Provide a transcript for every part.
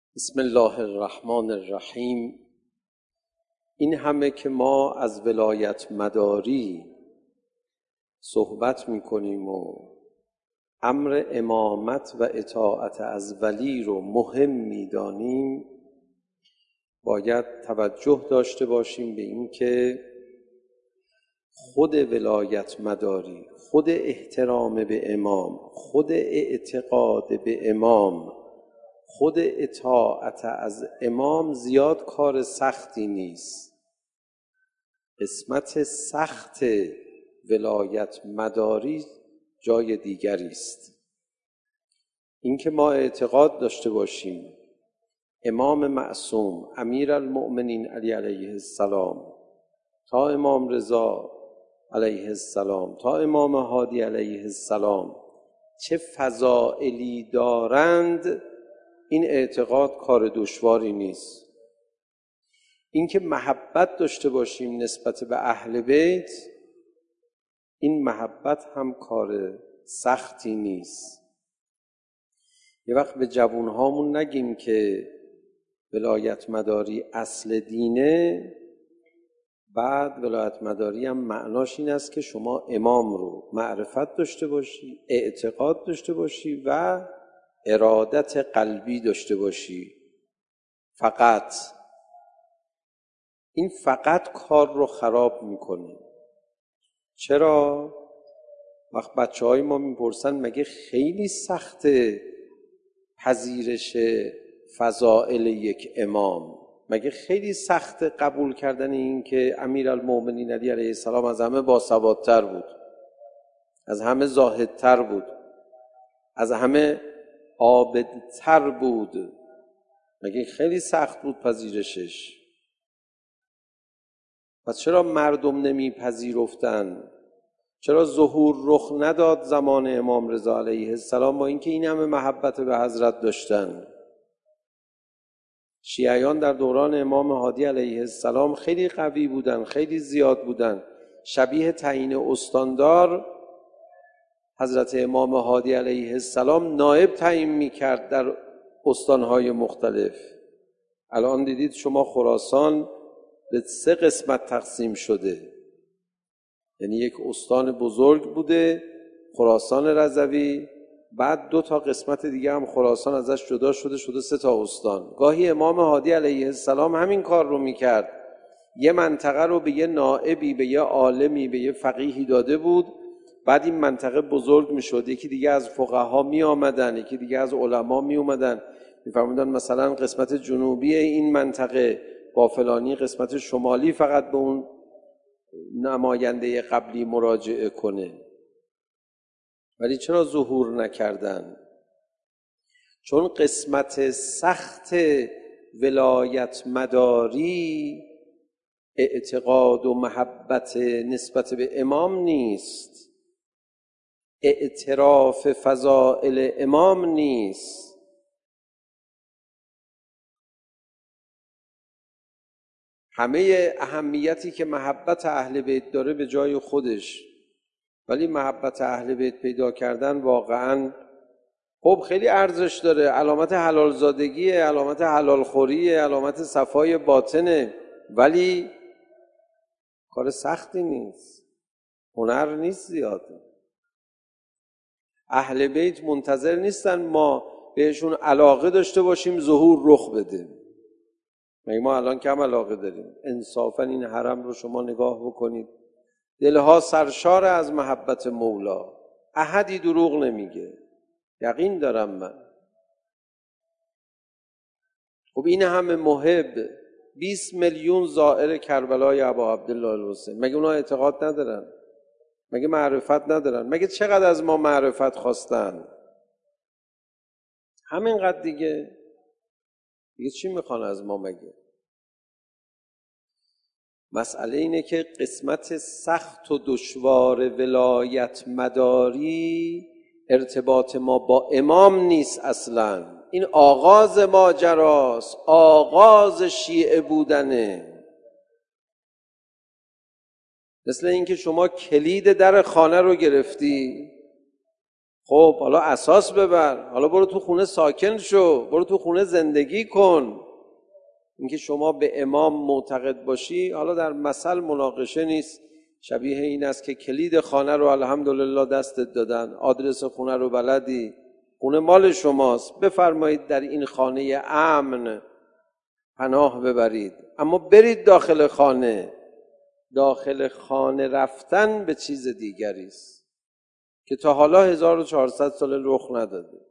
بسم الله الرحمن الرحیم. این همه که ما از ولایت مداری صحبت میکنیم و امر امامت و اطاعت از ولی رو مهم میدانیم، باید توجه داشته باشیم به این که خود ولایت مداری، خود احترام به امام، خود اعتقاد به امام، خود اطاعت از امام زیاد کار سختی نیست. قسمت سخت ولایت مداری جای دیگری است. اینکه ما اعتقاد داشته باشیم امام معصوم امیرالمؤمنین علی علیه السلام تا امام رضا علیه السلام تا امام هادی علیه السلام چه فضائلی دارند، این اعتقاد کار دشواری نیست. اینکه محبت داشته باشیم نسبت به اهل بیت، این محبت هم کار سختی نیست. یه وقت به جوانهامون نگیم که ولایت مداری اصل دینه، بعد ولایت مداری هم معناش این است که شما امام رو معرفت داشته باشی، اعتقاد داشته باشی و ارادت قلبی داشته باشی. فقط این فقط کار رو خراب میکنه. چرا؟ وقت بچه های ما میپرسن مگه خیلی سخته پذیرش فضائل یک امام؟ مگه خیلی سخت قبول کردن این که امیرالمؤمنین علی علیه السلام از همه باسوادتر بود، از همه زاهدتر بود، از همه عابدتر بود؟ مگه خیلی سخت بود پذیرشش؟ پس چرا مردم نمیپذیرفتن؟ چرا ظهور رخ نداد زمان امام رضا علیه السلام با اینکه این همه محبت به حضرت داشتن؟ شیعیان در دوران امام هادی علیه السلام خیلی قوی بودن، خیلی زیاد بودن. شبیه تعیین استاندار حضرت امام هادی علیه السلام نائب تعیین میکرد در استانهای مختلف. الان دیدید شما خراسان به 3 قسمت تقسیم شده، یعنی یک استان بزرگ بوده خراسان رضوی، بعد 2 تا قسمت دیگه هم خراسان ازش جدا شده 3 تا استان. گاهی امام هادی علیه السلام همین کار رو میکرد، یه منطقه رو به یه نائبی، به یه عالمی، به یه فقیهی داده بود، بعد این منطقه بزرگ میشد، یکی دیگه از فقها می آمدن، یکی دیگه از علما می اومدن میفرمودن مثلا قسمت جنوبی این منطقه با فلانی قسمت شمالی فقط به اون نماینده قبلی مراجعه کنه. ولی چرا ظهور نکردن؟ چون قسمت سخت ولایت مداری اعتقاد و محبت نسبت به امام نیست، اعتراف فضائل امام نیست. همه اهمیتی که محبت اهل بیت داره به جای خودش، ولی محبت اهل بیت پیدا کردن واقعاً خب خیلی ارزش داره، علامت حلال زادگیه، علامت حلال خوریه، علامت صفای باطنه، ولی کار سختی نیست، هنر نیست زیاده. اهل بیت منتظر نیستن ما بهشون علاقه داشته باشیم ظهور رخ بده. مگه ما الان کم علاقه داریم؟ انصافا این حرم رو شما نگاه بکنید، دلها سرشار از محبت مولا، احدی دروغ نمیگه، یقین دارم من. خب این همه محب، 20 میلیون زائر کربلای ابا عبدالله الحسین، مگه اونا اعتقاد ندارن؟ مگه معرفت ندارن؟ مگه چقدر از ما معرفت خواستن؟ همینقدر دیگه چی میخوان از ما مگه؟ مسئله اینه که قسمت سخت و دشوار ولایت مداری ارتباط ما با امام نیست اصلا. این آغاز ماجراست، آغاز شیعه بودنه. مثل اینکه شما کلید در خانه رو گرفتی، خب حالا اساس ببر، حالا برو تو خونه ساکن شو، برو تو خونه زندگی کن. اینکه شما به امام معتقد باشی حالا در مثل مناقشه نیست، شبیه این است که کلید خانه رو الحمدلله دستت دادن، آدرس خونه رو بلدی، خونه مال شماست، بفرمایید در این خانه امن پناه ببرید. اما برید داخل خانه. داخل خانه رفتن به چیز دیگری است که تا حالا 1400 سال رخ نداده.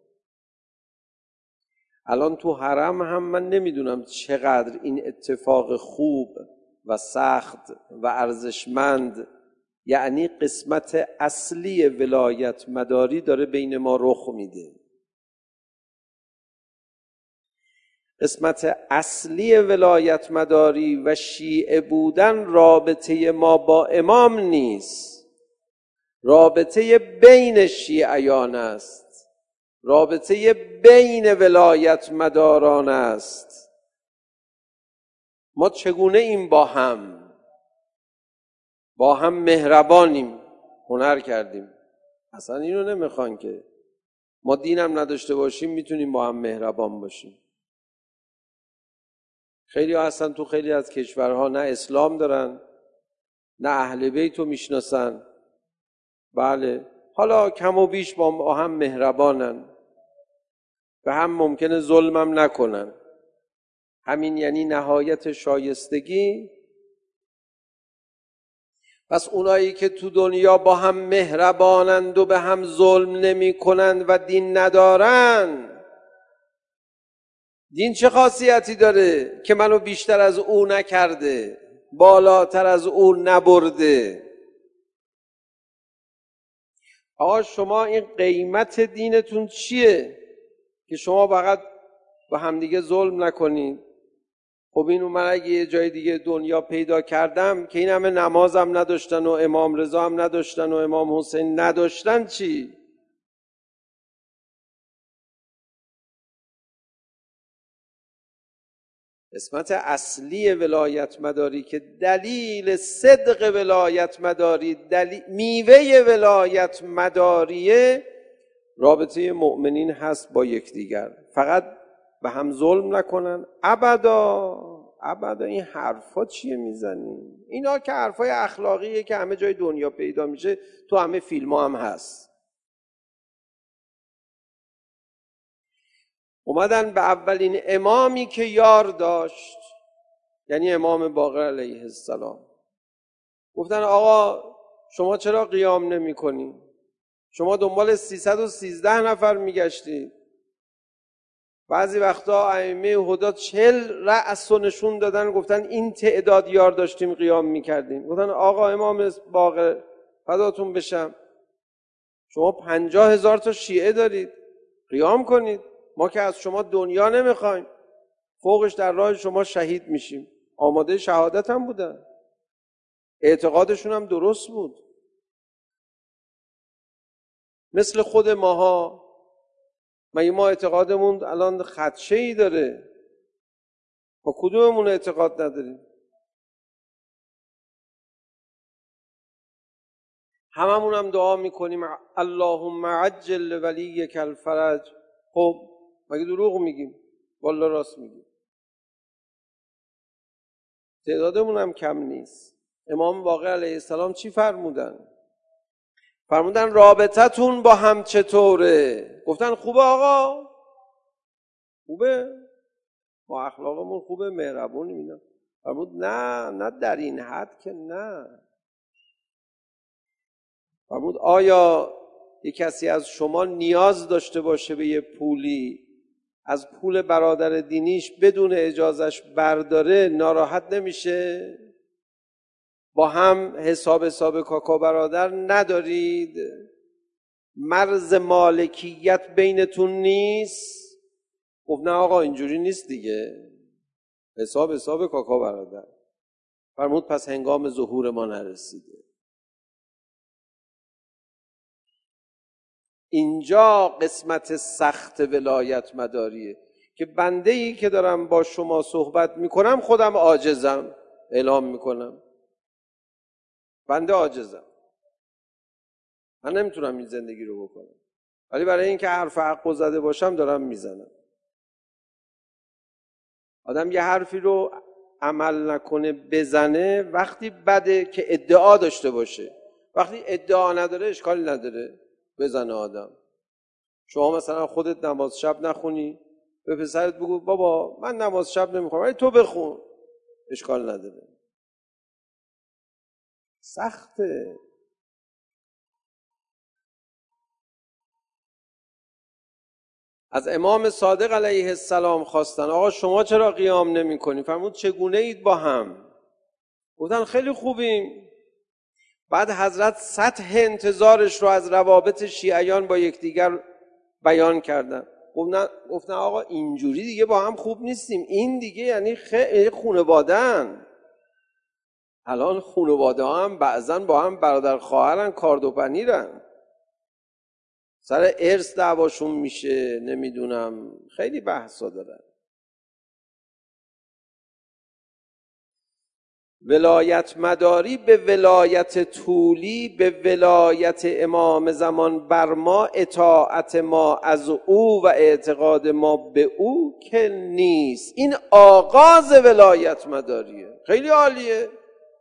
الان تو حرم هم من نمیدونم چقدر این اتفاق خوب و سخت و ارزشمند، یعنی قسمت اصلی ولایت مداری داره بین ما رخ میده. قسمت اصلی ولایت مداری و شیعه بودن رابطه ما با امام نیست، رابطه بین شیعیان است، رابطه بین ولایت مداران است. ما چگونه این با هم مهربانیم، هنر کردیم. اصلا اینو نمیخوان که ما دینم نداشته باشیم میتونیم با هم مهربان باشیم. خیلی ها هستن تو خیلی از کشورها نه اسلام دارن نه اهل بیت رو میشناسن، بله حالا کم و بیش با هم مهربانن، به هم ممکنه ظلمم نکنن. همین یعنی نهایت شایستگی. پس اونایی که تو دنیا با هم مهربانند و به هم ظلم نمی کنند و دین ندارن، دین چه خاصیتی داره که منو بیشتر از او نکرده، بالاتر از او نبرده؟ آقا شما این قیمت دینتون چیه که شما فقط با همدیگه ظلم نکنید؟ خب اینو من اگه یه جای دیگه دنیا پیدا کردم که این همه نمازم نداشتن و امام رضا هم نداشتن و امام حسین نداشتن، چی؟ قسمت اصلی ولایت مداری که دلیل صدق ولایت مداری، میوه ولایت مداریه، رابطه مؤمنین هست با یکدیگر. فقط به هم ظلم نکنن. ابدا این حرفا چیه میزنی؟ اینا که حرفای اخلاقیه که همه جای دنیا پیدا میشه، تو همه فیلم ها هم هست. اومدن به اولین امامی که یار داشت، یعنی امام باقر علیه السلام، گفتن آقا شما چرا قیام نمی کنی؟ شما دنبال 313 نفر میگشتی. بعضی وقتا ائمه هدی 40 رأس رو نشون دادن، گفتن این تعداد یار داشتیم قیام میکردیم. گفتن آقا امام باقر فداتون بشم، شما 50,000 تا شیعه دارید، قیام کنید، ما که از شما دنیا نمیخوایم، فوقش در راه شما شهید میشیم. آماده شهادت هم بودن، اعتقادشون هم درست بود. مثل خود ماها، مگه ما اعتقادمون الان خدشه‌ای داره؟ ما کدوممون اعتقاد نداریم؟ هممون هم دعا میکنیم اللهم عجل ولیک الفرج. خب مگه دروغ میگیم؟ والله راست میگیم. تعدادمون هم کم نیست. امام باقر علیه السلام چی فرمودن؟ فرمودن رابطتون با هم چطوره؟ گفتن خوبه آقا، خوبه، ما اخلاقمون خوبه، مهربونیم اینا. فرمود نه در این حد که نه. فرمود آیا یک کسی از شما نیاز داشته باشه به یه پولی، از پول برادر دینیش بدون اجازش برداره، ناراحت نمیشه؟ با هم حساب کاکا برادر ندارید؟ مرز مالکیت بینتون نیست؟ گفت نه آقا اینجوری نیست دیگه، حساب کاکا برادر. فرمود پس هنگام ظهور ما نرسیده. اینجا قسمت سخت ولایت مداریه که بنده‌ای که دارم با شما صحبت میکنم خودم عاجزم، اعلام میکنم بنده عاجزم، من نمیتونم این زندگی رو بکنم. ولی برای اینکه حرف حق زده باشم دارم میزنم. آدم یه حرفی رو عمل نکنه بزنه وقتی بده که ادعا داشته باشه. وقتی ادعا نداره اشکالی نداره بزنه آدم. شما مثلا خودت نماز شب نخونی، به پسرت بگو بابا من نماز شب نمیخونم ولی تو بخون، اشکال نداره. سخته. از امام صادق علیه السلام خواستن آقا شما چرا قیام نمی کنی؟ فرمود چگونه اید با هم؟ گفتن خیلی خوبیم. بعد حضرت سطح انتظارش رو از روابط شیعیان با یکدیگر بیان کردن. گفتن آقا اینجوری دیگه با هم خوب نیستیم، این دیگه یعنی خیلی خانواده‌ان. الان خانواده هم بعضن با هم برادر خواهرن، کارد و پنیرن، سر ارث دعواشون میشه، نمیدونم خیلی بحثا دارن. ولایت مداری به ولایت طولی، به ولایت امام زمان بر ما، اطاعت ما از او و اعتقاد ما به او که نیست. این آغاز ولایت مداریه. خیلی عالیه.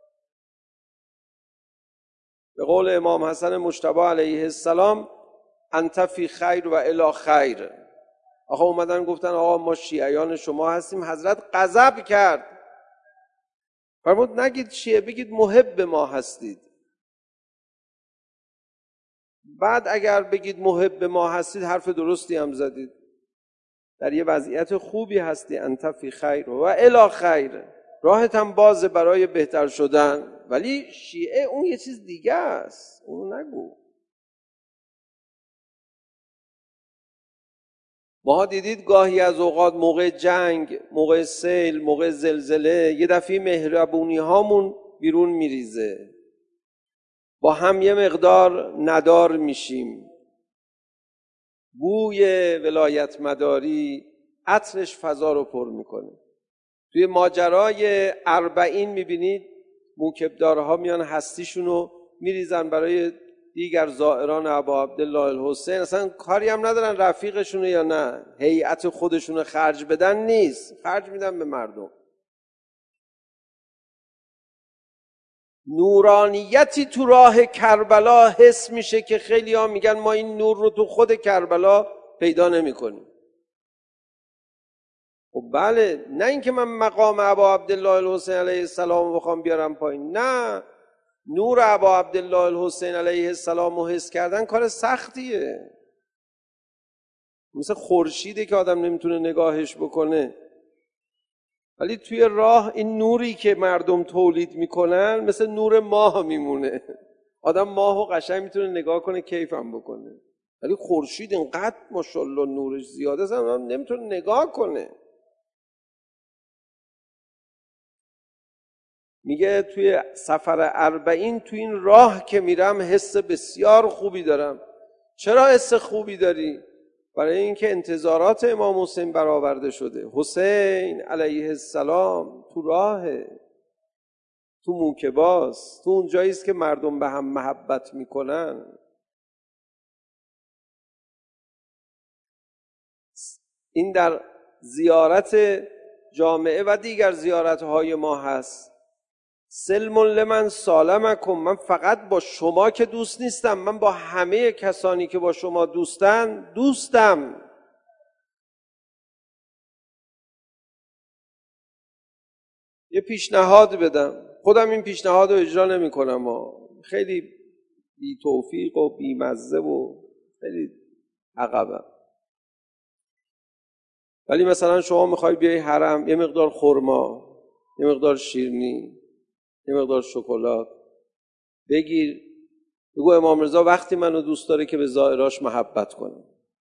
به قول امام حسن مجتبی علیه السلام انت فی خیر و الی خیر. آقا اومدن گفتن آقا ما شیعیان شما هستیم. حضرت غضب کرد، فرمود نگید شیعه، بگید محب ما هستید. بعد اگر بگید محب ما هستید حرف درستی هم زدید، در یه وضعیت خوبی هستی. انت فی خیر و الی خیر، راهت هم بازه برای بهتر شدن. ولی شیعه اون یه چیز دیگه است، اون نگو. ما دیدید گاهی از اوقات موقع جنگ، موقع سیل، موقع زلزله، یه دفعه مهربونی هامون بیرون میریزه، با هم یه مقدار ندار میشیم. بوی ولایت مداری عطرش فضا رو پر میکنه. توی ماجرای 40 میبینید موکبدارها میان هستیشون رو میریزن برای دیگر زائران ابا عبدالله الحسین. اصلا کاری هم ندارن رفیقشونه یا نه، هیئت خودشون خرج بدن نیست، خرج میدن به مردم. نورانیتی تو راه کربلا حس میشه که خیلی ها میگن ما این نور رو تو خود کربلا پیدا نمی کنیم. خب بله، نه اینکه من مقام ابا عبدالله الحسین علیه السلام رو بخوام بیارم پایین، نه، نور ابا عبدالله الحسین علیه السلام رو حس کردن کار سختیه. مثل خورشیده که آدم نمیتونه نگاهش بکنه، ولی توی راه این نوری که مردم تولید میکنن مثل نور ماه میمونه. آدم ماهو قشنگ میتونه نگاه کنه، کیفم بکنه، ولی خورشید اینقدر ماشاءالله نورش زیاده است آدم نمیتونه نگاه کنه. میگه توی سفر 40 توی این راه که میرم حس بسیار خوبی دارم. چرا حس خوبی داری؟ برای اینکه انتظارات امام حسین برآورده شده. حسین علیه السلام تو راهه، تو موکباست، تو اون جاییست که مردم به هم محبت میکنن. این در زیارت جامعه و دیگر زیارتهای ما هست. سلم لمن سالمکم، من فقط با شما که دوست نیستم، من با همه کسانی که با شما دوستن دوستم. یه پیشنهاد بدم، خودم این پیشنهاد رو اجرا نمی کنم، خیلی بی توفیق و بی مزه و خیلی عقبم. ولی مثلا شما میخوای بیای حرم، یه مقدار خرما، یه مقدار شیرینی، یه مقدار شکلات بگیر، بگو امام رضا وقتی منو دوست داره که به زائراش محبت کنه،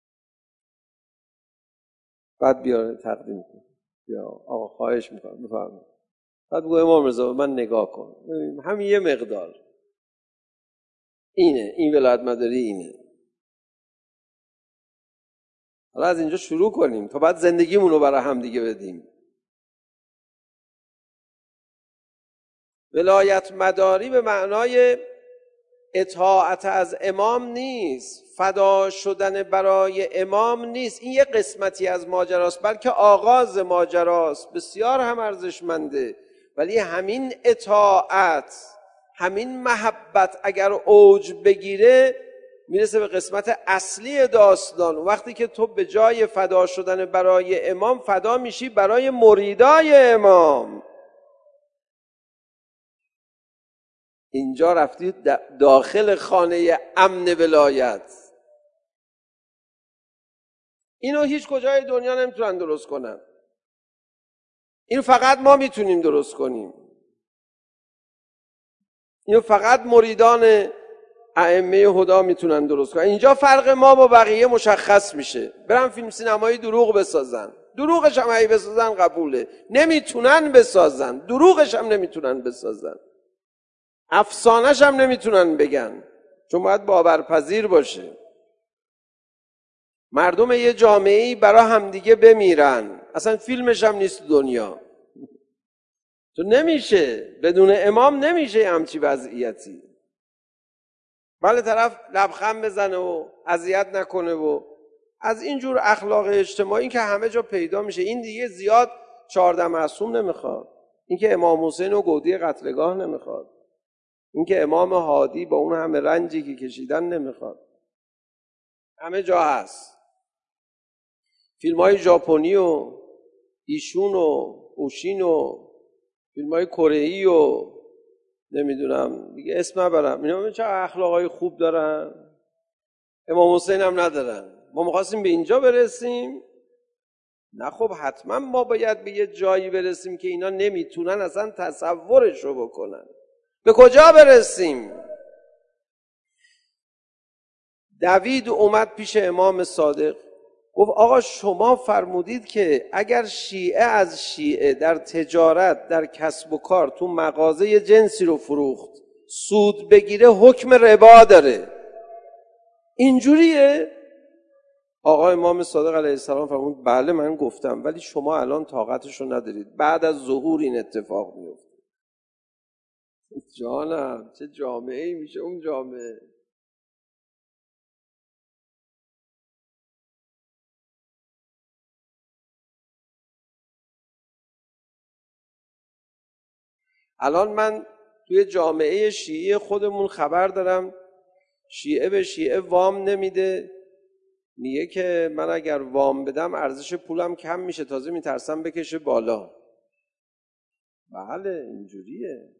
بعد بیاره تقدیم کن. یا آقا خواهش میکنم بفرمایید. بعد بگو امام رضا من نگاه کن، همین یه مقدار اینه، این ولایت مداری اینه. حالا از اینجا شروع کنیم تا بعد زندگیمون رو برای هم دیگه بدیم. ولایت مداری به معنای اطاعت از امام نیست، فدا شدن برای امام نیست. این یه قسمتی از ماجراست، بلکه آغاز ماجراست. بسیار هم ارزشمنده، ولی همین اطاعت، همین محبت اگر اوج بگیره میرسه به قسمت اصلی داستان. وقتی که تو به جای فدا شدن برای امام فدا میشی برای مریدای امام، اینجا رفتی داخل خانه امن ولایت. اینو هیچ کجای دنیا نمیتونن درست کنن، اینو فقط ما میتونیم درست کنیم. اینو فقط مریدان ائمه هدا میتونن درست کنن. اینجا فرق ما با بقیه مشخص میشه. برن فیلم سینمایی دروغ بسازن، دروغش هم اگه بسازن قبوله. نمیتونن بسازن، دروغش هم نمیتونن بسازن، افسانه‌ش هم نمیتونن بگن، چون باید باورپذیر باشه. مردم یه جامعه‌ای برای همدیگه بمیرن، اصلا فیلمش هم نیست دنیا. تو نمیشه، بدون امام نمیشه همچی وضعیتی. بله طرف لبخند بزنه و اذیت نکنه و از اینجور اخلاق اجتماعی که همه جا پیدا میشه. این دیگه زیاد 14 معصوم نمیخواد، این که امام حسین و گودی قتلگاه نمیخواد، این که امام هادی با اون همه رنجی که کشیدن نمیخواد. همه جا هست. فیلم های ژاپنی و ایشون و اوشین و فیلم های کره‌ای و نمیدونم دیگه اسم نبرم، اینا چه اخلاقای خوب دارن، امام حسین هم ندارن. ما می‌خواستیم به اینجا برسیم. نه خب حتما ما باید به یه جایی برسیم که اینا نمیتونن اصلا تصورشو بکنن. به کجا برسیم؟ دوید اومد پیش امام صادق، گفت آقا شما فرمودید که اگر شیعه از شیعه در تجارت، در کسب و کار، تو مغازه یه جنسی رو فروخت سود بگیره حکم ربا داره، اینجوریه؟ آقا امام صادق علیه السلام فرمود بله من گفتم، ولی شما الان طاقتشو ندارید، بعد از ظهور این اتفاق میفته. جانم چه جامعه‌ای میشه اون جامعه. الان من توی جامعه شیعی خودمون خبر دارم شیعه به شیعه وام نمیده، میگه که من اگر وام بدم ارزش پولم کم میشه، تازه میترسم بکشه بالا. بله اینجوریه،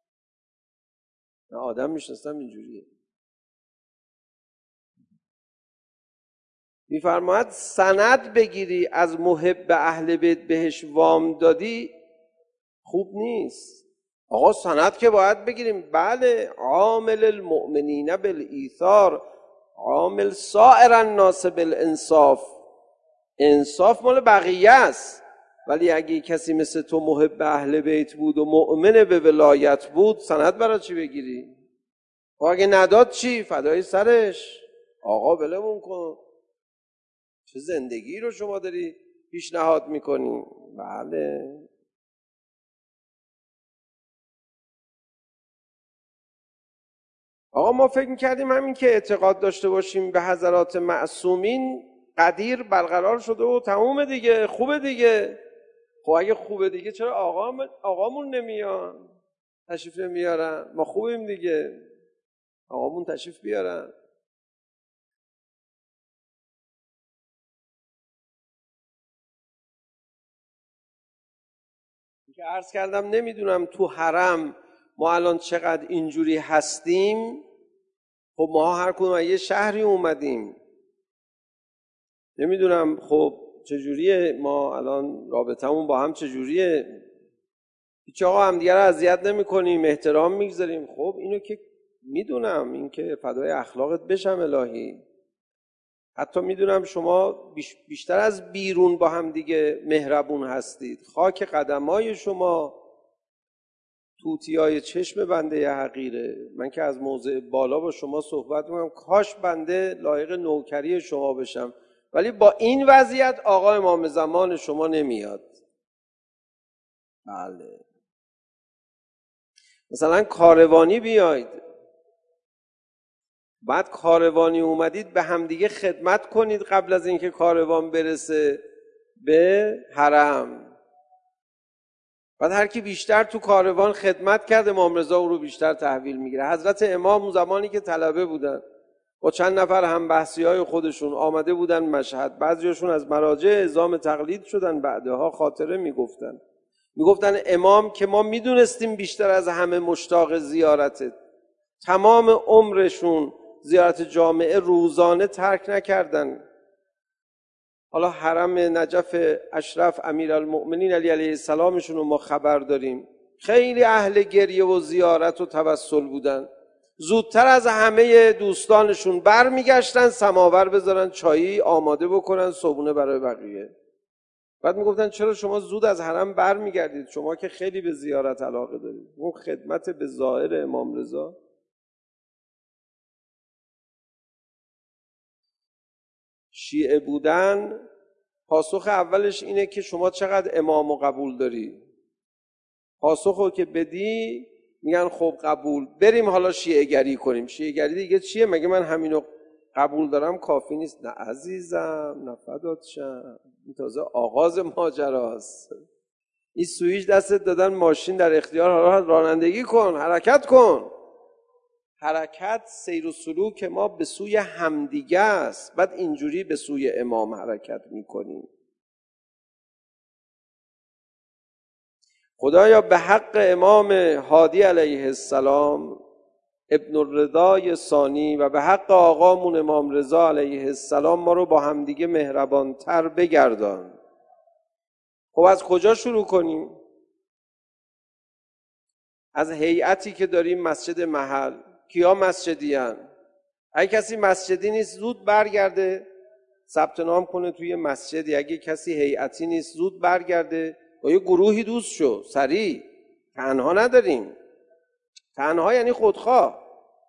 من آدم میشناسم اینجوریه. میفرماید سند بگیری از محب اهل بیت بهش وام دادی خوب نیست. آقا سند که باید بگیریم. بله عامل المؤمنین بالایثار عامل سائر الناس بالانصاف. انصاف مال بقیه است، ولی اگه کسی مثل تو محب اهل بیت بود و مؤمن به ولایت بود سند برای چی بگیری؟ و اگه نداد چی؟ فدای سرش. آقا بلمون کن، چه زندگی رو شما داری پیشنهاد میکنی؟ بله آقا ما فکر میکردیم همین که اعتقاد داشته باشیم به حضرات معصومین قدیر برقرار شده و تموم دیگه، خوبه دیگه. خب اگه خوبه دیگه چرا آقامون نمیان تشریف نمیارن؟ ما خوبیم دیگه، آقامون تشریف بیارن. که عرض کردم نمیدونم تو حرم ما الان چقدر اینجوری هستیم. خب ما هر کدوم یه شهری اومدیم، نمیدونم خب چجوریه ما الان رابطمون با هم چجوریه. هیچ آقا هم دیگه رو اذیت نمی‌کنیم، احترام میگذاریم. خب اینو که میدونم، این که فدای اخلاقت بشم الهی. حتی میدونم شما بیشتر از بیرون با هم دیگه مهربون هستید. خاک قدمای شما، توتیای چشم بنده حقیره. من که از موضع بالا با شما صحبت میکنم، کاش بنده لایق نوکری شما بشم، ولی با این وضعیت آقا امام زمان شما نمیاد. بله مثلا کاروانی بیاید، بعد کاروانی اومدید به همدیگه خدمت کنید قبل از اینکه کاروان برسه به حرم. بعد هر کی بیشتر تو کاروان خدمت کرد امام رضا او رو بیشتر تحویل میگیره. حضرت امام اون زمانی که طلبه بودن با چند نفر هم بحثی های خودشون آمده بودن مشهد، بعضیشون از مراجع اعزام تقلید شدن، بعدها خاطره میگفتن امام که ما میدونستیم بیشتر از همه مشتاق زیارتت، تمام عمرشون زیارت جامعه روزانه ترک نکردن. حالا حرم نجف اشرف امیرالمؤمنین علی علیه السلامشون رو ما خبر داریم، خیلی اهل گریه و زیارت و توسل بودن. زودتر از همه دوستانشون برمیگشتن سماور بذارن چایی آماده بکنن صبحونه برای بقیه. بعد میگفتن چرا شما زود از حرم برمیگردید، شما که خیلی به زیارت علاقه دارید. اون خدمت به ظاهر امام رضا. شیعه بودن پاسخ اولش اینه که شما چقدر امامو قبول داری. پاسخو که بدی میگن خب قبول، بریم حالا شیعه گری کنیم. شیعه گری دیگه چیه؟ مگه من همینو قبول دارم کافی نیست؟ نه عزیزم، نه فدات شم، این تازه آغاز ماجراست. این سوئیچ دستت دادن ماشین در اختیار، حالا رانندگی کن، حرکت کن. حرکت سیر و سلوک ما به سوی همدیگه است، بعد اینجوری به سوی امام حرکت میکنیم. خدایا به حق امام هادی علیه السلام ابن الرضای ثانی و به حق آقامون امام رضا علیه السلام ما رو با همدیگه مهربانتر بگردان. خب از کجا شروع کنیم؟ از هیئتی که داریم مسجد محل. کیا مسجدی هن؟ اگه کسی مسجدی نیست زود برگرده ثبت نام کنه توی مسجدی. اگه کسی هیئتی نیست زود برگرده با یه گروهی دوست شو سریع. تنها نداریم، تنها یعنی خودخواه.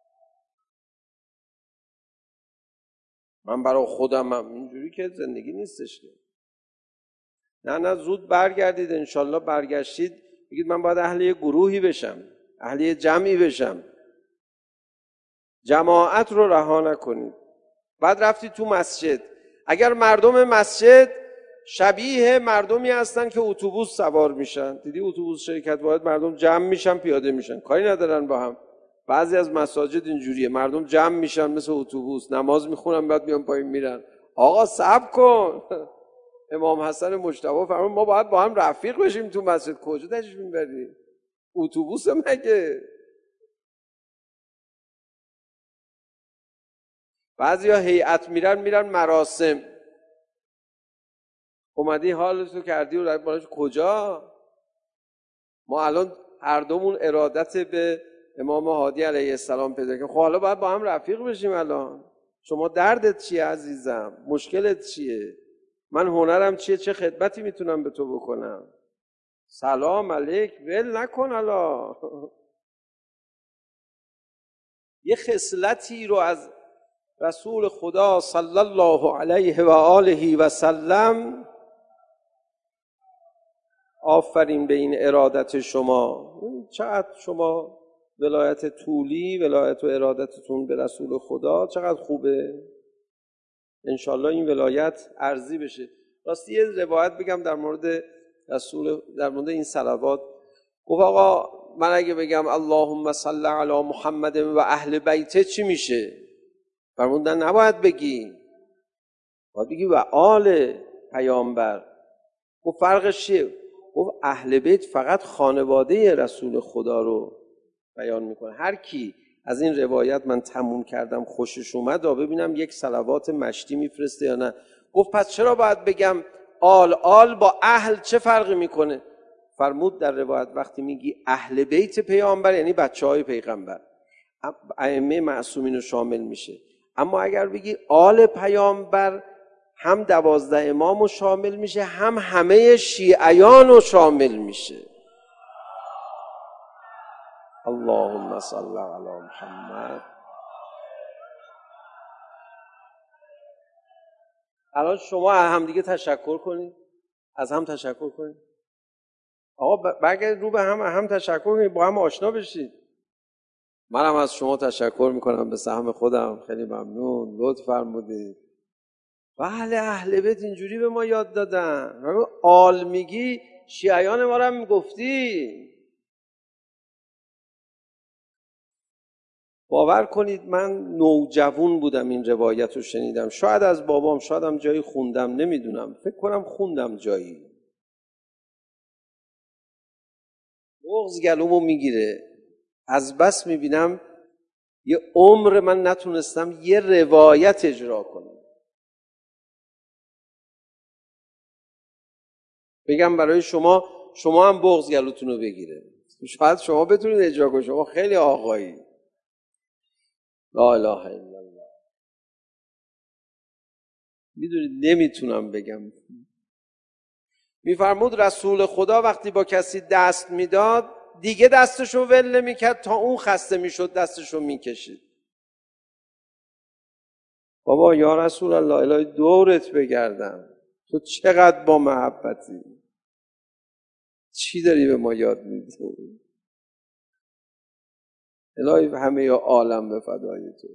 من برای خودم اینجوری که زندگی نیستش. نه زود برگردید. انشالله برگشتید بگید من باید اهل یه گروهی بشم، اهل یه جمعی بشم. جماعت رو رها نکنید. بعد رفتید تو مسجد. اگر مردم مسجد شبیه مردمی هستن که اتوبوس سوار میشن، دیدی اتوبوس شرکت واحد مردم جمع میشن پیاده میشن، کاری ندارن با هم. بعضی از مساجد اینجوریه، مردم جمع میشن مثل اتوبوس، نماز میخونن بعد میان پایین میرن. آقا صبر کن. امام حسن مجتبی فرمود ما باید با هم رفیق بشیم تو مسجد. کجا تشریف میبری؟ اتوبوس مگه؟ بعضیا هیئت میرن مراسم. اومدی حالتو کردی و رفتی کجا؟ ما الان هر دومون ارادت به امام هادی علیه السلام پیدا کردیم. خب حالا باید با هم رفیق بشیم. الان شما دردت چیه عزیزم؟ مشکلت چیه؟ من هنرم چیه؟ چه خدمتی میتونم به تو بکنم؟ سلام علیک، ول نکن. الان یه خصلتی رو از رسول خدا صلی الله علیه و آله و سلم، آفرین به این ارادت شما. چقدر شما ولایت طولی، ولایت و ارادتتون به رسول خدا چقدر خوبه. انشالله این ولایت ارضی بشه. راستی یه روایت بگم در مورد رسول، در مورد این صلوات. گفت آقا من اگه بگم اللهم صل علی محمد و اهل بیته چی میشه؟ فرمودن نباید بگی، باید بگی و آل پیامبر. گفت فرقش چیه؟ گفت اهل بیت فقط خانواده رسول خدا رو بیان میکنه. هر کی از این روایت من تموم کردم خوشش اومد ببینم یک صلوات مشتی میفرسته یا نه. گفت پس چرا باید بگم آل با اهل چه فرقی میکنه؟ فرمود در روایت وقتی میگی اهل بیت پیامبر یعنی بچهای پیغمبر، ائمه معصومین رو شامل میشه. اما اگر بگی آل پیامبر هم 12 امام رو شامل میشه، هم همه شیعیان رو شامل میشه. اللهم صل علی محمد. الان شما هم دیگه تشکر کنید، از هم تشکر کنید. آقا برگردید رو به هم تشکر کنید، با هم آشنا بشید. منم از شما تشکر میکنم به سهم خودم. خیلی ممنون، لطف فرمودید. بله اهل بیت اینجوری به ما یاد دادن. آل میگی شیعیان ما رو هم میگفتی. باور کنید من نوجوان بودم این روایت رو شنیدم، شاید از بابام، شاید هم جایی خوندم، نمیدونم، فکر کنم خوندم جایی. بغض گلومو میگیره، از بس میبینم یه عمر من نتونستم یه روایت اجرا کنم. بگم برای شما هم بغض گلوتون رو بگیره، شاید شما بتونید اجرا کنید، شما خیلی آقایی. لا اله الا الله. میدونید نمیتونم بگم. میفرمود رسول خدا وقتی با کسی دست میداد دیگه دستشو ول نمیکرد تا اون خسته میشد دستشو میکشید. بابا یا رسول الله الهی دورت بگردم، تو چقدر با محبتی، چی داری به ما یاد میدی؟ الهی همه یا عالم به فدای تو.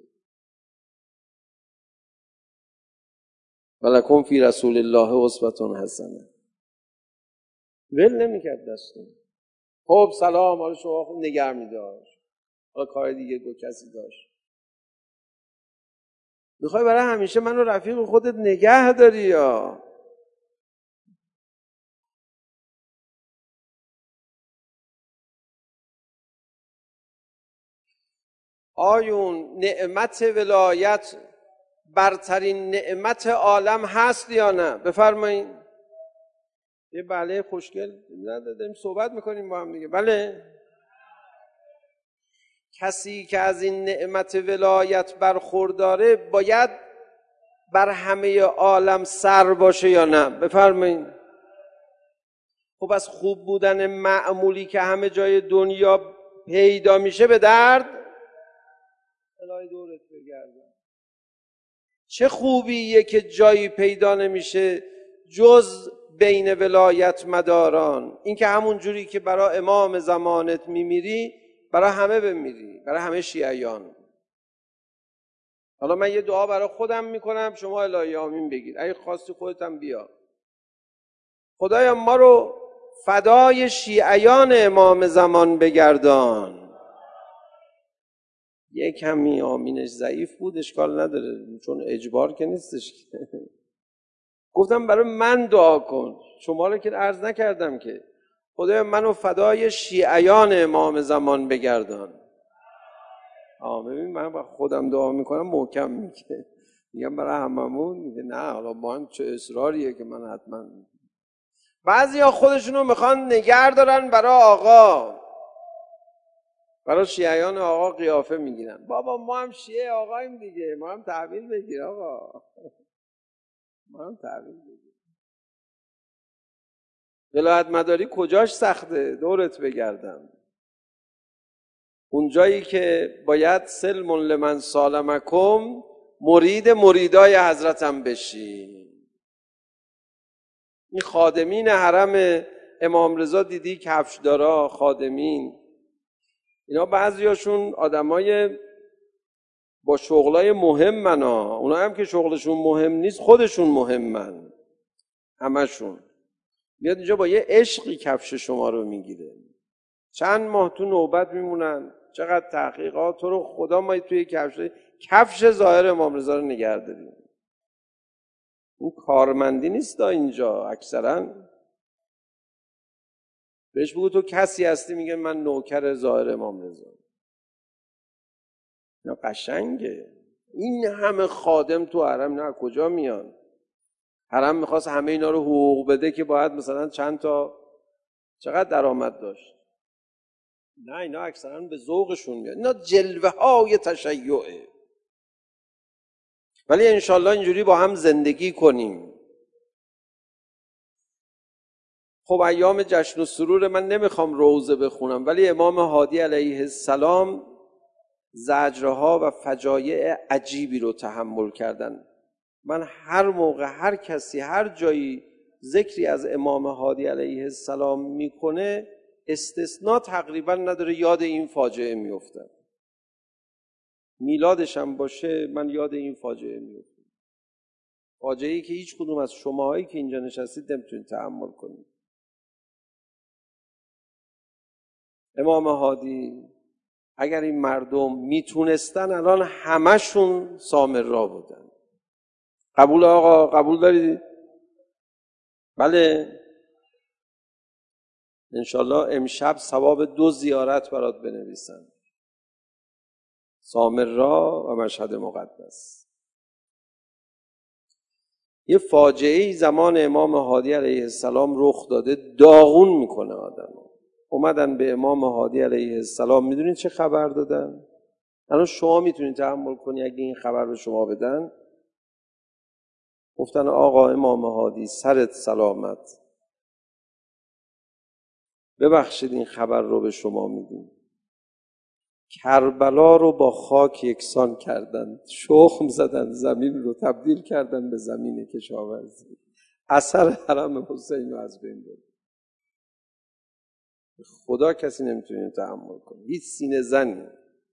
ولکم فی رسول الله اسوة حسنه. ول نمیکرد دستو. خب سلام، حالا شما خب نگه میداشت، حالا کار دیگه کسی داشت. میخوای برای همیشه منو رفیق خودت نگه داری یا؟ آیون نعمت ولایت برترین نعمت عالم هست یا نه؟ بفرمایید. یه بله خوشگل ندادیم، صحبت میکنیم با هم دیگه. بله. کسی که از این نعمت ولایت برخورداره باید بر همه عالم سر باشه یا نه؟ بفرمایید. خب از خوب بودن معمولی که همه جای دنیا پیدا میشه به درد الهی دورت بگردم. چه خوبیه که جایی پیدا نمیشه جز بین ولایت مداران. این که همون جوری که برای امام زمانت میمیری برای همه بمیری، برای همه شیعیان. حالا من یه دعا برای خودم میکنم، شما الهی آمین بگید، اگه خواستی خودت هم بیا. خدایا ما رو فدای شیعیان امام زمان بگردان. یه کمی آمینش ضعیف بود، اشکال نداره چون اجبار که نیستش. گفتم برای من دعا کن، شما رو که عرض نکردم که. خدایا منو فدای شیعیان امام زمان بگردان. ببین من با خودم دعا میکنم محکم میگه، میگم برای هممون، میگه نه حالا با هم چه اصراریه که من حتما. بعضیا خودشونو میخوان نگه دارن برای آقا، برای شیعیان آقا قیافه میگیرن. بابا ما هم شیعه آقاییم دیگه، ما هم تحویل بگیر آقا، ما هم تحویل بگیر. ولایت مداری کجاش سخته؟ دورت بگردم. اون جایی که باید سلم لمن سالمکم، مرید مریدای حضرتم بشی. این خادمین حرم امام رضا دیدی، کفشدارا، خادمین، اینا بعضیاشون آدمای با شغلای مهمن ها. اونا هم که شغلشون مهم نیست خودشون مهمن، همشون. میاد اینجا با یه عشقی کفش شما رو میگیره، چند ماه تو نوبت میمونن، چقدر تحقیقات. تو رو خدا ما توی کفش ظاهر امام رضا رو نگه داریم. اون کارمندی نیست دا اینجا. اکثرا بهش بگو تو کسی هستی، میگه من نوکر ظاهر امام رضا. نه قشنگه. این همه خادم تو حرم نه کجا میان؟ حرم میخواست همه اینا رو حقوق بده که باید مثلا چند تا چقدر درآمد داشت. نه اینا اکثرا به ذوقشون میاد، اینا جلوه های تشیعه. ولی انشالله اینجوری با هم زندگی کنیم. خب ایام جشن و سرور من نمیخوام روزه بخونم، ولی امام هادی علیه السلام زجرها و فجایع عجیبی رو تحمل کردن. من هر موقع هر کسی هر جایی ذکری از امام هادی علیه السلام میکنه استثناء تقریبا نداره، یاد این فاجعه میفته. میلادش هم باشه من یاد این فاجعه میفتم. فاجعه‌ای که هیچ کدوم از شماهایی که اینجا نشستید نمیتونید تحمل کنید. امام هادی اگر این مردم میتونستن الان همشون سامرا بودن. قبول آقا؟ قبول دارید؟ بله. انشالله امشب ثواب 2 زیارت برات بنویسن، سامرا و مشهد مقدس. یه فاجعه‌ای زمان امام هادی علیه السلام رخ داده، داغون میکنه آدم. اومدن به امام هادی علیه السلام، میدونید چه خبر دادن؟ الان شما میتونید تحمل کنی اگه این خبر به شما بدن؟ گفتن آقا امام هادی سرت سلامت، ببخشید این خبر رو به شما میدیم. کربلا رو با خاک یکسان کردن، شخم زدن، زمین رو تبدیل کردن به زمین کشاورزی. اثر حرم حسین رو از بین برد. خدا کسی نمیتونه تحمل کنه، هیچ سینه زنی.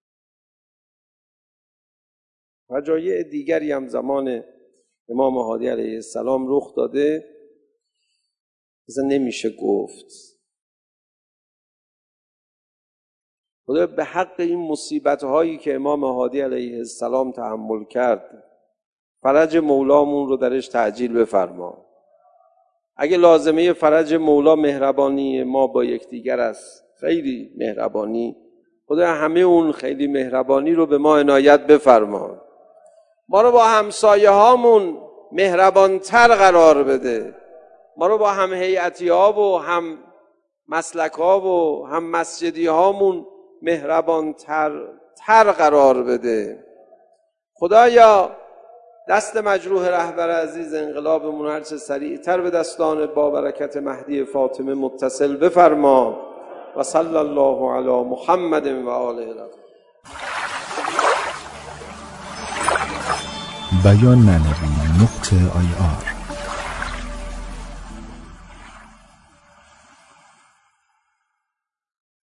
فجایع دیگری هم زمان امام هادی علیه السلام رخ داده، مثلا نمیشه گفت. خدا به حق این مصیبت هایی که امام هادی علیه السلام تحمل کرد، فرج مولامون رو درش تعجیل بفرما. اگه لازمه فرج مولا مهربانی ما با یکدیگر است، خیلی مهربانی، خدا همه اون خیلی مهربانی رو به ما عنایت بفرما. ما رو با همسایه هامون مهربانتر قرار بده. ما رو با هم هیئتی ها و هم مسلک ها و هم مسجدی هامون مهربانتر قرار بده. خدایا دست مجروح رهبر عزیز انقلابمون هرچه سریعتر به دستان با برکت مهدی فاطمه متصل بفرما. و صلی الله علی محمد و آله الاطهار. بیان معنوی .ir